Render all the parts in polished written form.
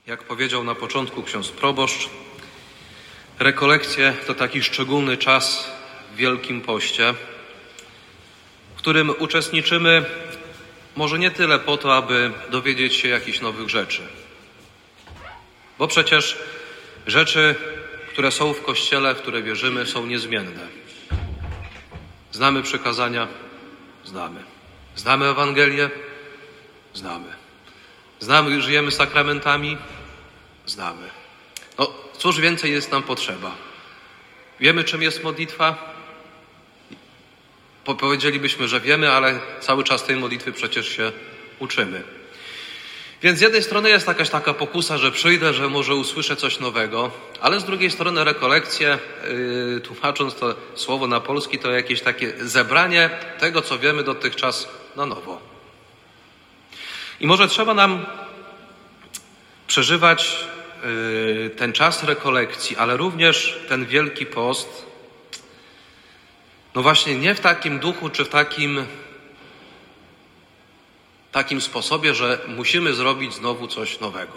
Jak powiedział na początku ksiądz proboszcz, rekolekcje to taki szczególny czas w Wielkim Poście, w którym uczestniczymy może nie tyle po to, aby dowiedzieć się jakichś nowych rzeczy, bo przecież rzeczy, które są w Kościele, w które wierzymy, są niezmienne. Znamy przykazania? Znamy. Znamy Ewangelię? Znamy, żyjemy sakramentami? Znamy. No, cóż więcej jest nam potrzeba? Wiemy, czym jest modlitwa? Powiedzielibyśmy, że wiemy, ale cały czas tej modlitwy przecież się uczymy. Więc z jednej strony jest jakaś taka pokusa, że przyjdę, że może usłyszę coś nowego, ale z drugiej strony rekolekcje, tłumacząc to słowo na polski, to jakieś takie zebranie tego, co wiemy dotychczas na nowo. I może trzeba nam przeżywać ten czas rekolekcji, ale również ten Wielki Post, no właśnie nie w takim duchu, czy w takim sposobie, że musimy zrobić znowu coś nowego.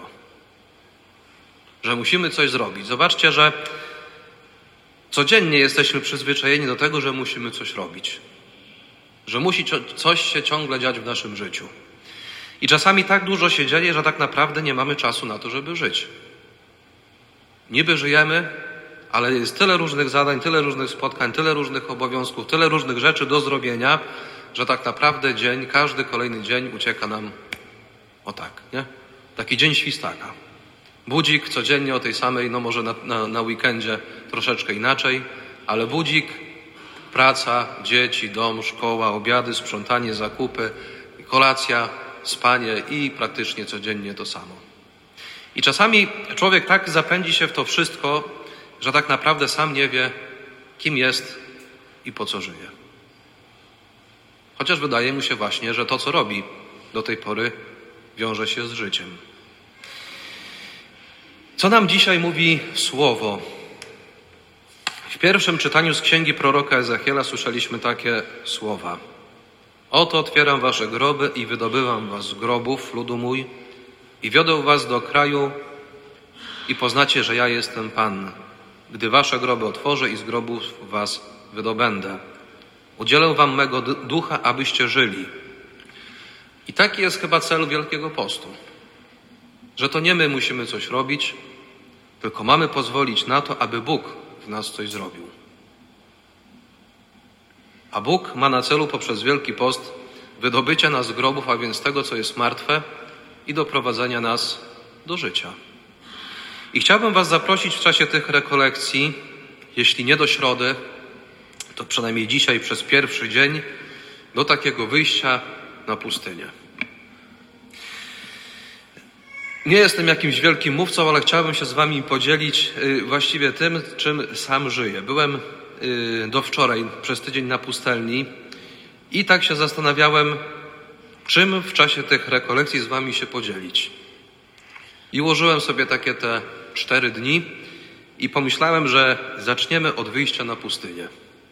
Że musimy coś zrobić. Zobaczcie, że codziennie jesteśmy przyzwyczajeni do tego, że musimy coś robić. Że musi coś się ciągle dziać w naszym życiu. I czasami tak dużo się dzieje, że tak naprawdę nie mamy czasu na to, żeby żyć. Niby żyjemy, ale jest tyle różnych zadań, tyle różnych spotkań, tyle różnych obowiązków, tyle różnych rzeczy do zrobienia, że tak naprawdę dzień, każdy kolejny dzień ucieka nam o tak, nie? Taki dzień świstaka. Budzik codziennie o tej samej, no może na weekendzie troszeczkę inaczej, ale budzik, praca, dzieci, dom, szkoła, obiady, sprzątanie, zakupy, kolacja, spanie i praktycznie codziennie to samo. I czasami człowiek tak zapędzi się w to wszystko, że tak naprawdę sam nie wie, kim jest i po co żyje. Chociaż wydaje mu się właśnie, że to, co robi do tej pory, wiąże się z życiem. Co nam dzisiaj mówi Słowo? W pierwszym czytaniu z księgi proroka Ezechiela słyszeliśmy takie słowa. Oto otwieram wasze groby i wydobywam was z grobów, ludu mój, i wiodę was do kraju i poznacie, że ja jestem Pan, gdy wasze groby otworzę i z grobów was wydobędę. Udzielę wam mego ducha, abyście żyli. I taki jest chyba cel Wielkiego Postu. Że to nie my musimy coś robić, tylko mamy pozwolić na to, aby Bóg w nas coś zrobił. A Bóg ma na celu poprzez Wielki Post wydobycia nas z grobów, a więc tego, co jest martwe, i doprowadzenia nas do życia. I chciałbym was zaprosić w czasie tych rekolekcji, jeśli nie do środy, to przynajmniej dzisiaj przez pierwszy dzień, do takiego wyjścia na pustynię. Nie jestem jakimś wielkim mówcą, ale chciałbym się z wami podzielić właściwie tym, czym sam żyję. Byłem do wczoraj przez tydzień na pustelni i tak się zastanawiałem, czym w czasie tych rekolekcji z wami się podzielić. I ułożyłem sobie takie te 4 dni i pomyślałem, że zaczniemy od wyjścia na pustynię.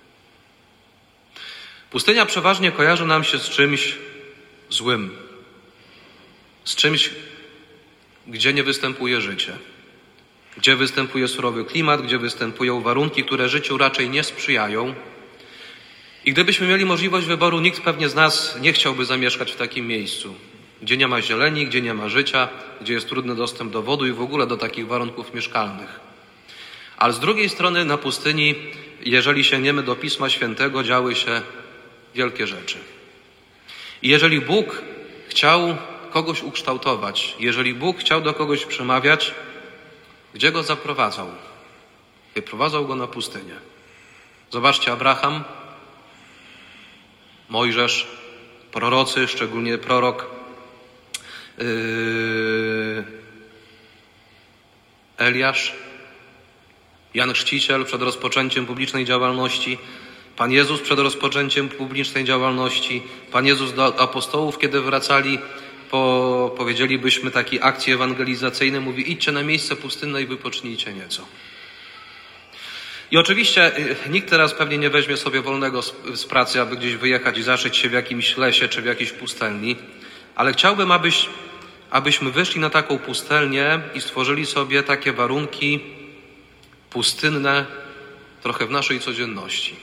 Pustynia przeważnie kojarzy nam się z czymś złym. Z czymś, gdzie nie występuje życie. Gdzie występuje surowy klimat, gdzie występują warunki, które życiu raczej nie sprzyjają. I gdybyśmy mieli możliwość wyboru, nikt pewnie z nas nie chciałby zamieszkać w takim miejscu, gdzie nie ma zieleni, gdzie nie ma życia, gdzie jest trudny dostęp do wody i w ogóle do takich warunków mieszkalnych. Ale z drugiej strony na pustyni, jeżeli sięgniemy do Pisma Świętego, działy się wielkie rzeczy. I jeżeli Bóg chciał kogoś ukształtować, jeżeli Bóg chciał do kogoś przemawiać, gdzie go zaprowadzał? Wyprowadzał go na pustynię. Zobaczcie, Abraham, Mojżesz, prorocy, szczególnie prorok Eliasz, Jan Chrzciciel przed rozpoczęciem publicznej działalności, Pan Jezus przed rozpoczęciem publicznej działalności, Pan Jezus do apostołów, kiedy wracali powiedzielibyśmy, takiej akcji ewangelizacyjnej, mówi: idźcie na miejsce pustynne i wypocznijcie nieco. I oczywiście nikt teraz pewnie nie weźmie sobie wolnego z pracy, aby gdzieś wyjechać i zaszyć się w jakimś lesie czy w jakiejś pustelni, ale chciałbym, abyśmy wyszli na taką pustelnię i stworzyli sobie takie warunki pustynne trochę w naszej codzienności.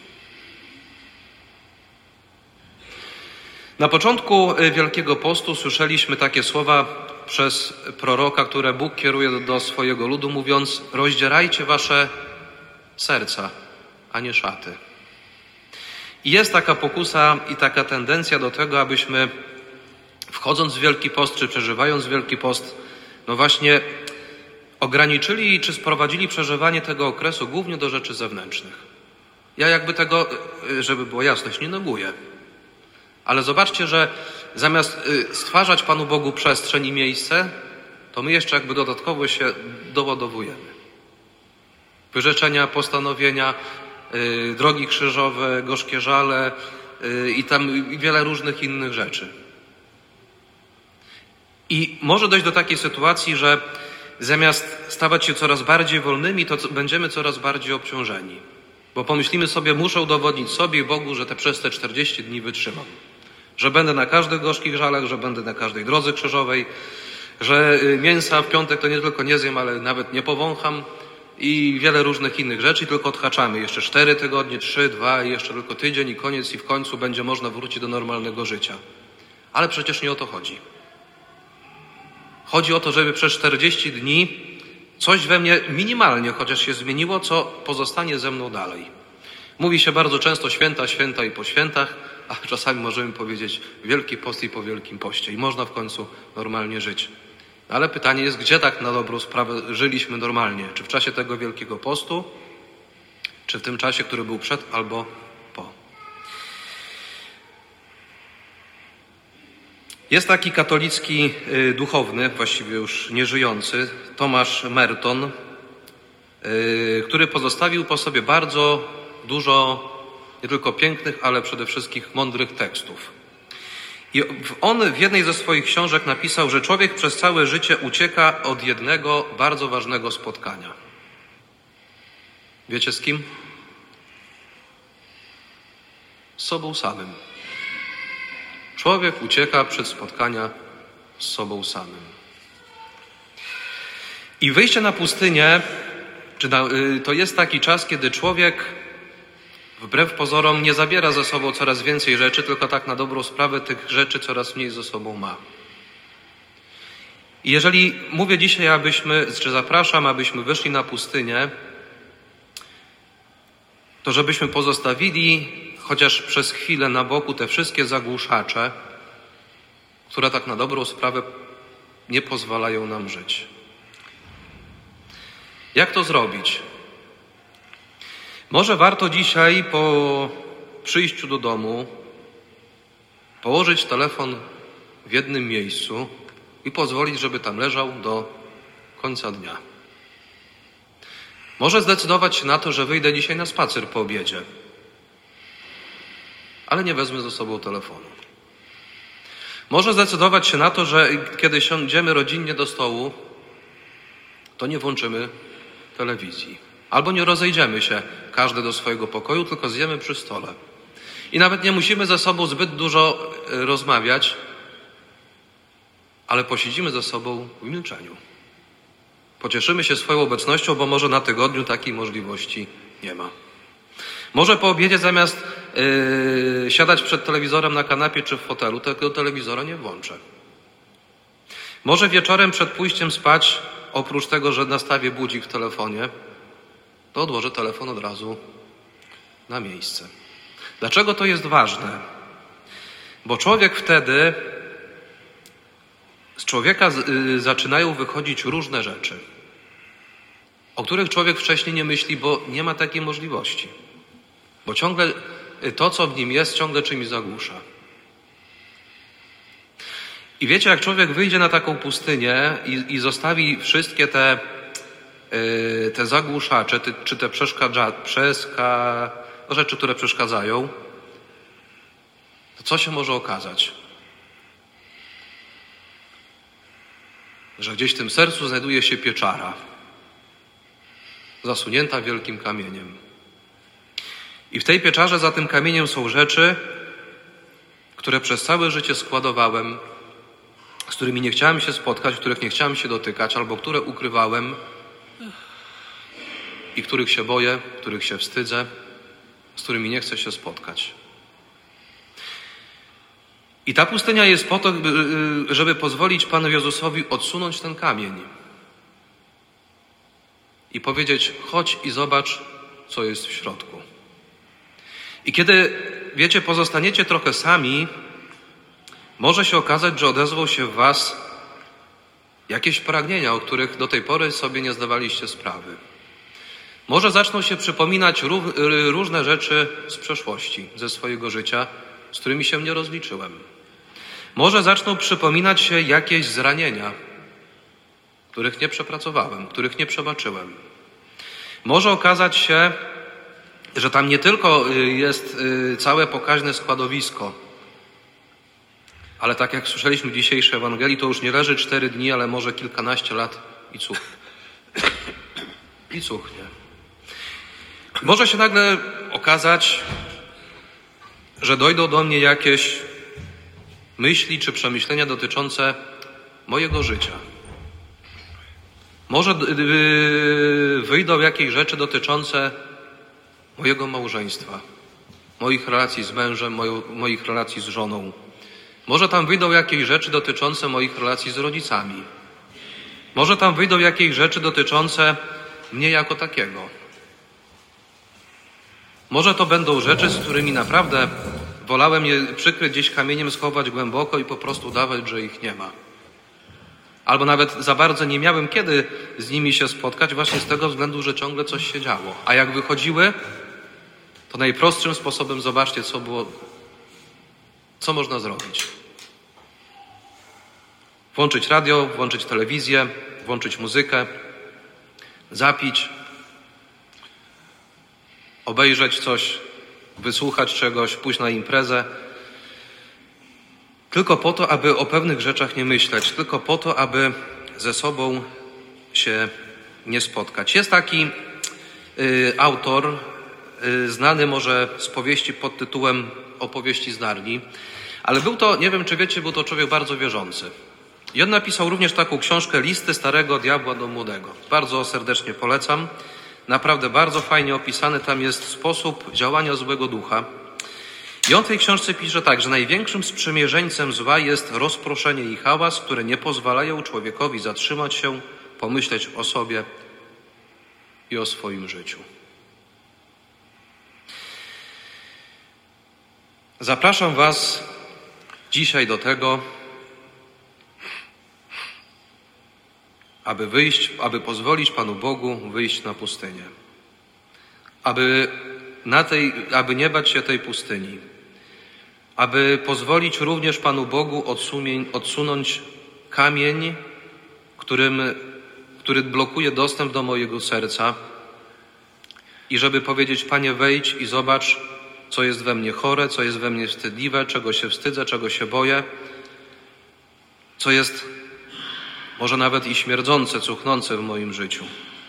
Na początku Wielkiego Postu słyszeliśmy takie słowa przez proroka, które Bóg kieruje do swojego ludu, mówiąc: rozdzierajcie wasze serca, a nie szaty. I jest taka pokusa i taka tendencja do tego, abyśmy wchodząc w Wielki Post, czy przeżywając Wielki Post, no właśnie ograniczyli czy sprowadzili przeżywanie tego okresu głównie do rzeczy zewnętrznych. Ja jakby tego, żeby była jasność, nie neguję. Ale zobaczcie, że zamiast stwarzać Panu Bogu przestrzeń i miejsce, to my jeszcze jakby dodatkowo się doładowujemy. Wyrzeczenia, postanowienia, drogi krzyżowe, gorzkie żale i tam wiele różnych innych rzeczy. I może dojść do takiej sytuacji, że zamiast stawać się coraz bardziej wolnymi, to będziemy coraz bardziej obciążeni. Bo pomyślimy sobie, muszę udowodnić sobie i Bogu, że przez te 40 dni wytrzymam. Że będę na każdych gorzkich żalach, że będę na każdej drodze krzyżowej, że mięsa w piątek to nie tylko nie zjem, ale nawet nie powącham i wiele różnych innych rzeczy, tylko odhaczamy. Jeszcze 4 tygodnie, 3, 2 i jeszcze tylko tydzień i koniec i w końcu będzie można wrócić do normalnego życia. Ale przecież nie o to chodzi. Chodzi o to, żeby przez 40 dni coś we mnie minimalnie chociaż się zmieniło, co pozostanie ze mną dalej. Mówi się bardzo często święta, święta i po świętach, a czasami możemy powiedzieć Wielki Post i po Wielkim Poście i można w końcu normalnie żyć. Ale pytanie jest, gdzie tak na dobrą sprawę żyliśmy normalnie? Czy w czasie tego Wielkiego Postu, czy w tym czasie, który był przed albo po? Jest taki katolicki duchowny, właściwie już nieżyjący, Tomasz Merton, który pozostawił po sobie bardzo dużo nie tylko pięknych, ale przede wszystkim mądrych tekstów. I on w jednej ze swoich książek napisał, że człowiek przez całe życie ucieka od jednego bardzo ważnego spotkania. Wiecie z kim? Z sobą samym. Człowiek ucieka przed spotkania z sobą samym. I wyjście na pustynię to jest taki czas, kiedy człowiek wbrew pozorom nie zabiera ze sobą coraz więcej rzeczy, tylko tak na dobrą sprawę tych rzeczy coraz mniej ze sobą ma. I jeżeli mówię dzisiaj, zapraszam, abyśmy wyszli na pustynię, to żebyśmy pozostawili chociaż przez chwilę na boku te wszystkie zagłuszacze, które tak na dobrą sprawę nie pozwalają nam żyć. Jak to zrobić? Może warto dzisiaj po przyjściu do domu położyć telefon w jednym miejscu i pozwolić, żeby tam leżał do końca dnia. Może zdecydować się na to, że wyjdę dzisiaj na spacer po obiedzie, ale nie wezmę ze sobą telefonu. Może zdecydować się na to, że kiedy siądziemy rodzinnie do stołu, to nie włączymy telewizji. Albo nie rozejdziemy się każdy do swojego pokoju, tylko zjemy przy stole. I nawet nie musimy ze sobą zbyt dużo rozmawiać, ale posiedzimy ze sobą w milczeniu. Pocieszymy się swoją obecnością, bo może na tygodniu takiej możliwości nie ma. Może po obiedzie zamiast siadać przed telewizorem na kanapie czy w fotelu, tego telewizora nie włączę. Może wieczorem przed pójściem spać, oprócz tego, że nastawię budzik w telefonie, to odłożę telefon od razu na miejsce. Dlaczego to jest ważne? Bo człowiek wtedy, z człowieka zaczynają wychodzić różne rzeczy, o których człowiek wcześniej nie myśli, bo nie ma takiej możliwości. Bo ciągle to, co w nim jest, ciągle czymś zagłusza. I wiecie, jak człowiek wyjdzie na taką pustynię i zostawi wszystkie te zagłuszacze, czy te rzeczy, które przeszkadzają, to co się może okazać? Że gdzieś w tym sercu znajduje się pieczara, zasunięta wielkim kamieniem. I w tej pieczarze za tym kamieniem są rzeczy, które przez całe życie składowałem, z którymi nie chciałem się spotkać, których nie chciałem się dotykać, albo które ukrywałem i których się boję, których się wstydzę, z którymi nie chcę się spotkać. I ta pustynia jest po to, żeby pozwolić Panu Jezusowi odsunąć ten kamień i powiedzieć: chodź i zobacz, co jest w środku. I kiedy, wiecie, pozostaniecie trochę sami, może się okazać, że odezwą się w was jakieś pragnienia, o których do tej pory sobie nie zdawaliście sprawy. Może zaczną się przypominać różne rzeczy z przeszłości, ze swojego życia, z którymi się nie rozliczyłem. Może zaczną przypominać się jakieś zranienia, których nie przepracowałem, których nie przebaczyłem. Może okazać się, że tam nie tylko jest całe pokaźne składowisko, ale tak jak słyszeliśmy w dzisiejszej Ewangelii, to już nie leży 4 dni, ale może kilkanaście lat i cuchnie. I cuchnie. Może się nagle okazać, że dojdą do mnie jakieś myśli czy przemyślenia dotyczące mojego życia. Może wyjdą jakieś rzeczy dotyczące mojego małżeństwa, moich relacji z mężem, moich relacji z żoną. Może tam wyjdą jakieś rzeczy dotyczące moich relacji z rodzicami. Może tam wyjdą jakieś rzeczy dotyczące mnie jako takiego. Może to będą rzeczy, z którymi naprawdę wolałem je przykryć gdzieś kamieniem, schować głęboko i po prostu udawać, że ich nie ma. Albo nawet za bardzo nie miałem kiedy z nimi się spotkać, właśnie z tego względu, że ciągle coś się działo. A jak wychodziły, to najprostszym sposobem, zobaczcie, co można zrobić. Włączyć radio, włączyć telewizję, włączyć muzykę, zapić, obejrzeć coś, wysłuchać czegoś, pójść na imprezę. Tylko po to, aby o pewnych rzeczach nie myśleć, tylko po to, aby ze sobą się nie spotkać. Jest taki autor, znany może z powieści pod tytułem Opowieści z Narni, ale był to, nie wiem czy wiecie, był to człowiek bardzo wierzący. I on napisał również taką książkę Listy starego diabła do młodego. Bardzo serdecznie polecam. Naprawdę bardzo fajnie opisany tam jest sposób działania złego ducha. I on w tej książce pisze tak, że największym sprzymierzeńcem zła jest rozproszenie i hałas, które nie pozwalają człowiekowi zatrzymać się, pomyśleć o sobie i o swoim życiu. Zapraszam was dzisiaj do tego, aby pozwolić Panu Bogu wyjść na pustynię. Aby nie bać się tej pustyni. Aby pozwolić również Panu Bogu odsunąć kamień, który blokuje dostęp do mojego serca. I żeby powiedzieć: Panie, wejdź i zobacz, co jest we mnie chore, co jest we mnie wstydliwe, czego się wstydzę, czego się boję, co jest może nawet i śmierdzące, cuchnące w moim życiu.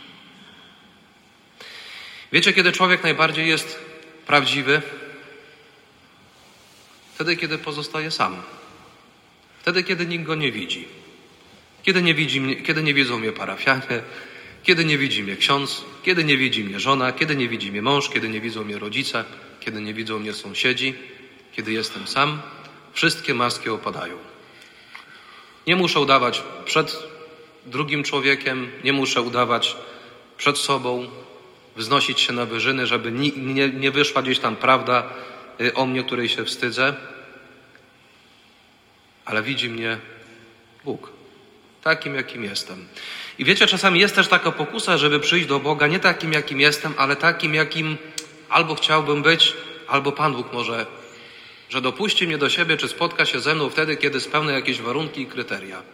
Wiecie, kiedy człowiek najbardziej jest prawdziwy? Wtedy, kiedy pozostaje sam. Wtedy, kiedy nikt go nie widzi. Kiedy nie widzą mnie parafianie, kiedy nie widzi mnie ksiądz, kiedy nie widzi mnie żona, kiedy nie widzi mnie mąż, kiedy nie widzą mnie rodzice, kiedy nie widzą mnie sąsiedzi, kiedy jestem sam, wszystkie maski opadają. Nie muszę udawać przed drugim człowiekiem, nie muszę udawać przed sobą, wznosić się na wyżyny, żeby nie wyszła gdzieś tam prawda o mnie, której się wstydzę. Ale widzi mnie Bóg, takim jakim jestem. I wiecie, czasami jest też taka pokusa, żeby przyjść do Boga nie takim jakim jestem, ale takim jakim albo chciałbym być, albo Pan Bóg może, że dopuści mnie do siebie, czy spotka się ze mną wtedy, kiedy spełnię jakieś warunki i kryteria.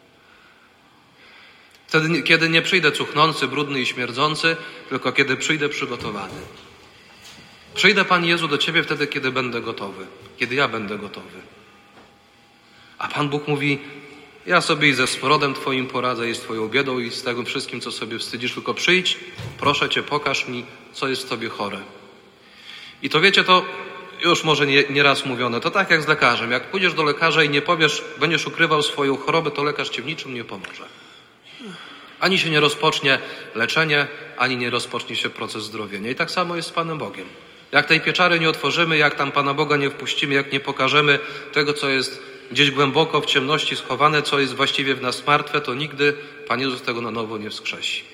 Wtedy, kiedy nie przyjdę cuchnący, brudny i śmierdzący, tylko kiedy przyjdę przygotowany. Przyjdę, Panie Jezu, do Ciebie wtedy, kiedy będę gotowy, kiedy ja będę gotowy. A Pan Bóg mówi: ja sobie i ze smrodem Twoim poradzę, i z Twoją biedą, i z tego wszystkim, co sobie wstydzisz, tylko przyjdź, proszę Cię, pokaż mi, co jest w Tobie chore. I to wiecie, to już może nieraz mówione, to tak jak z lekarzem. Jak pójdziesz do lekarza i nie powiesz, będziesz ukrywał swoją chorobę, to lekarz ci w niczym nie pomoże. Ani się nie rozpocznie leczenie, ani nie rozpocznie się proces zdrowienia. I tak samo jest z Panem Bogiem. Jak tej pieczary nie otworzymy, jak tam Pana Boga nie wpuścimy, jak nie pokażemy tego, co jest gdzieś głęboko w ciemności schowane, co jest właściwie w nas martwe, to nigdy Pan Jezus tego na nowo nie wskrzesi.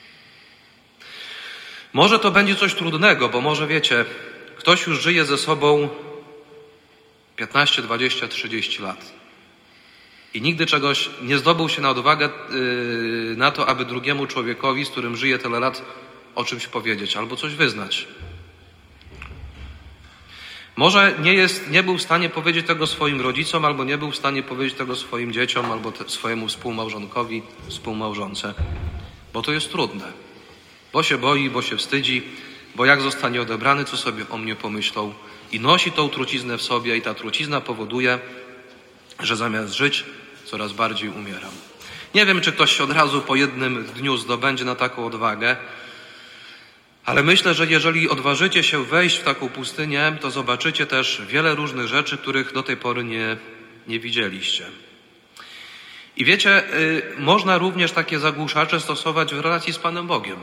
Może to będzie coś trudnego, bo może wiecie, ktoś już żyje ze sobą 15, 20, 30 lat i nigdy czegoś nie zdobył się na odwagę na to, aby drugiemu człowiekowi, z którym żyje tyle lat, o czymś powiedzieć albo coś wyznać. Może nie był w stanie powiedzieć tego swoim rodzicom, albo nie był w stanie powiedzieć tego swoim dzieciom, albo swojemu współmałżonkowi, współmałżonce, bo to jest trudne. Bo się boi, bo się wstydzi, bo jak zostanie odebrany, co sobie o mnie pomyślą. I nosi tą truciznę w sobie i ta trucizna powoduje, że zamiast żyć, coraz bardziej umieram. Nie wiem, czy ktoś się od razu po jednym dniu zdobędzie na taką odwagę, ale myślę, że jeżeli odważycie się wejść w taką pustynię, to zobaczycie też wiele różnych rzeczy, których do tej pory nie widzieliście. I wiecie, można również takie zagłuszacze stosować w relacji z Panem Bogiem.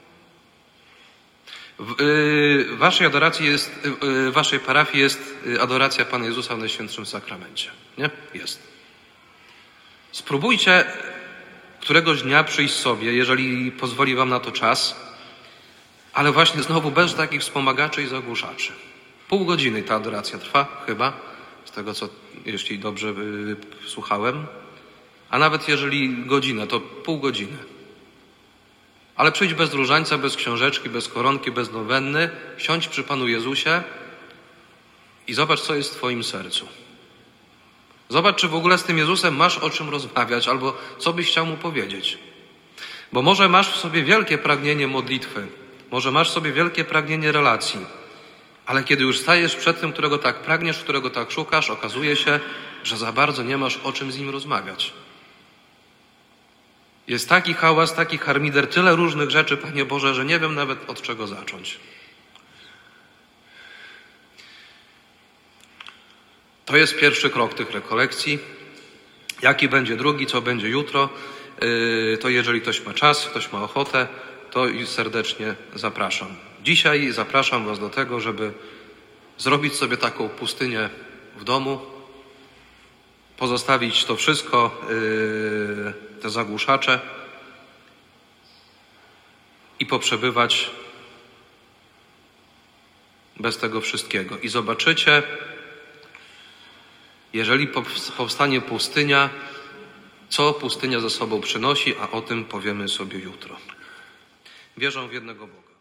W waszej parafii jest adoracja Pana Jezusa w Najświętszym Sakramencie. Nie? Jest. Spróbujcie któregoś dnia przyjść sobie, jeżeli pozwoli wam na to czas, ale właśnie znowu bez takich wspomagaczy i zagłuszaczy. Pół godziny ta adoracja trwa, chyba, z tego co, jeśli dobrze słuchałem, a nawet jeżeli godzinę, to pół godziny. Ale przyjdź bez różańca, bez książeczki, bez koronki, bez nowenny, siądź przy Panu Jezusie i zobacz, co jest w twoim sercu. Zobacz, czy w ogóle z tym Jezusem masz o czym rozmawiać, albo co byś chciał Mu powiedzieć. Bo może masz w sobie wielkie pragnienie modlitwy, może masz w sobie wielkie pragnienie relacji, ale kiedy już stajesz przed tym, którego tak pragniesz, którego tak szukasz, okazuje się, że za bardzo nie masz o czym z Nim rozmawiać. Jest taki hałas, taki harmider, tyle różnych rzeczy, Panie Boże, że nie wiem nawet od czego zacząć. To jest pierwszy krok tych rekolekcji. Jaki będzie drugi, co będzie jutro, to jeżeli ktoś ma czas, ktoś ma ochotę, to serdecznie zapraszam. Dzisiaj zapraszam was do tego, żeby zrobić sobie taką pustynię w domu, pozostawić to wszystko, te zagłuszacze i poprzebywać bez tego wszystkiego. I zobaczycie, jeżeli powstanie pustynia, co pustynia ze sobą przynosi, a o tym powiemy sobie jutro. Wierzę w jednego Boga.